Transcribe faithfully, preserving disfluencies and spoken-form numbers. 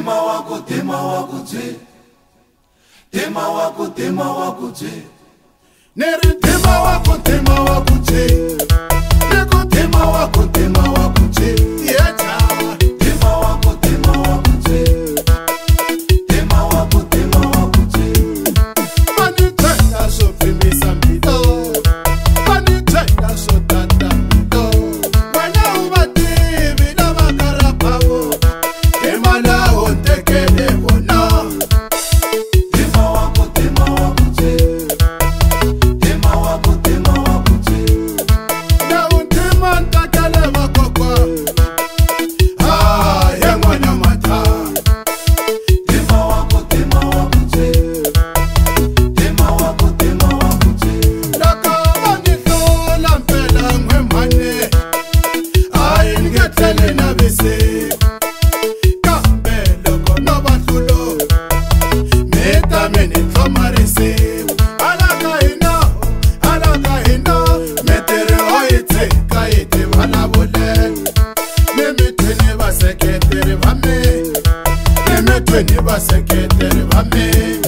tema wako tema wako je tema wako tema wako je neri tema wako tema wako je neko tema wako tema wako je yecha tema wako tema wako je tema wako tema wako je mani tenda so primisa mbido mani tenda so tata mbido wana ubati vida makara pawo tema la ontekele bona tema wako tema wako je tema wako tema wako je na untema ntakele makokwa ah yengwana mata tema wako tema wako je tema wako tema wako je laka manitola mpela ngwemane ay ngetele na bese kambelo kono batulo meta mene tomarese alaka ina alaka ina metere oite kaite bana bole nemetene baseketere bame nemetene baseketere bame